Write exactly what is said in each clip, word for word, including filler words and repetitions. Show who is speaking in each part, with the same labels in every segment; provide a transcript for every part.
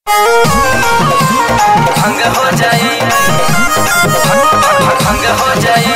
Speaker 1: भंग हो जाए, भंग हो जाए।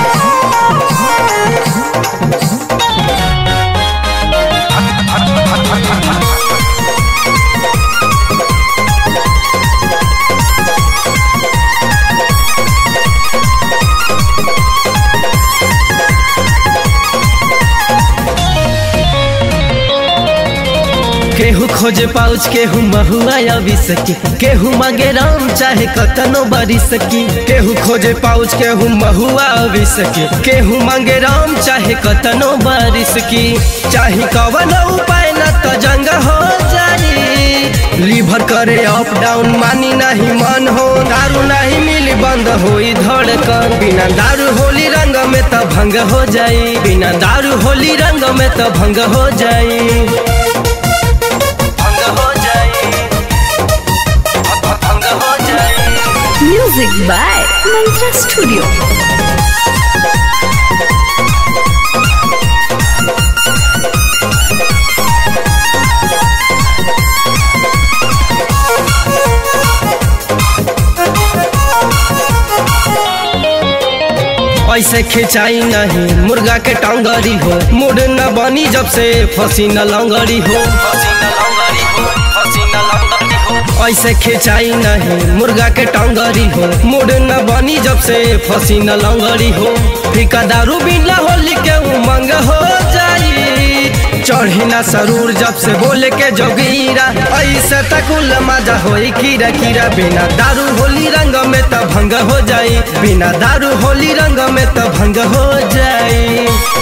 Speaker 2: केहू खोजे पाउच केहू महुआ विसकी, केहू मांगे राम चाहे कतनो बारी सकी। केहू खोजे पाउच केहू महुआ विसकी, केहू मांगे राम चाहे कतनो बारी सकी। चाहे कवन उपाय न तो जंग हो जाई, लीवर करे अप डाउन मानी नहीं मन हो। दारू नहीं मिली बंद होई धड़कन, बिना दारू होली रंग में तो भंग हो जाई। बिना दारू होली रंग में तो भंग हो जाई।
Speaker 3: Music by Mantra Studio.
Speaker 2: ऐसे खिंचाई नहीं मुर्गा के टांगरी हो, मूड न बनी जब से फसी न लंगड़ी हो। ऐसे खिंचाई नहीं मुर्गा के टांगरी हो, मूड न बनी जब से फसी न लंगड़ी हो। फीका दारू बिना होली के उमंग हो जाई, चढ़ी ना सरूर जब से बोले के जोगीरा। ऐसे तकुल मजा होई कीरा कीरा, बिना दारू होली रंग में तो भंग हो जाई। बिना दारू होली रंग में तो भंग हो जाई।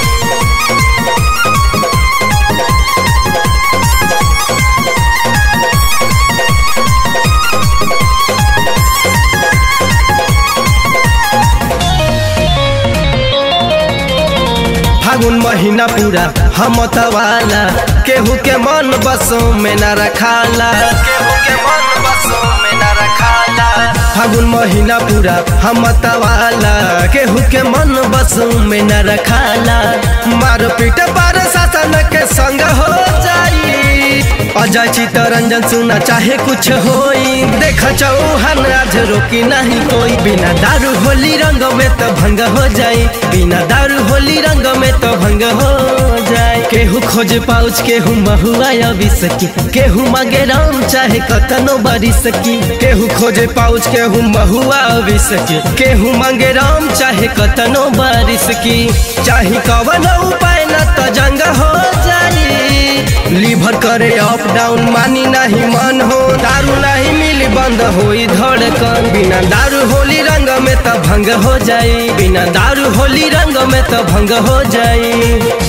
Speaker 2: फागुन महीना पूरा हम तवाला, केहू के मन बसों में न रखाला। केहू के मन बसों में न रखाला। फागुन महीना पूरा हम तवाला, केहू के मन बसों में न रखाला। मार पीट पर शासन के संग हो जाई, अजय चित्तरंजन सुना चाहे कुछ होई। देख चौहान आज रोकी नहीं कोई, बिना दारू होली रंग में तो भंग हो जाई। बिना दारू होली रंग में तो भंग हो जाए। केहू खोजे पाउच केहू महुआ विसकी, केहू मांगे राम चाहे कतनो बारी सकी। केहू खोजे पाउच केहू महुआ विसकी, केहू मांगे राम चाहे कतनो बारी सकी। चाहे कवन उपाय न तो जंग हो जाई, लीवर करे अप डाउन मानी नहीं मन हो। दारू नहीं मिली बंद होई धड़कन, बिना दारू होली रंग में तो भंग हो जाई। बिना दारू होली रंग में तो भंग हो जाई।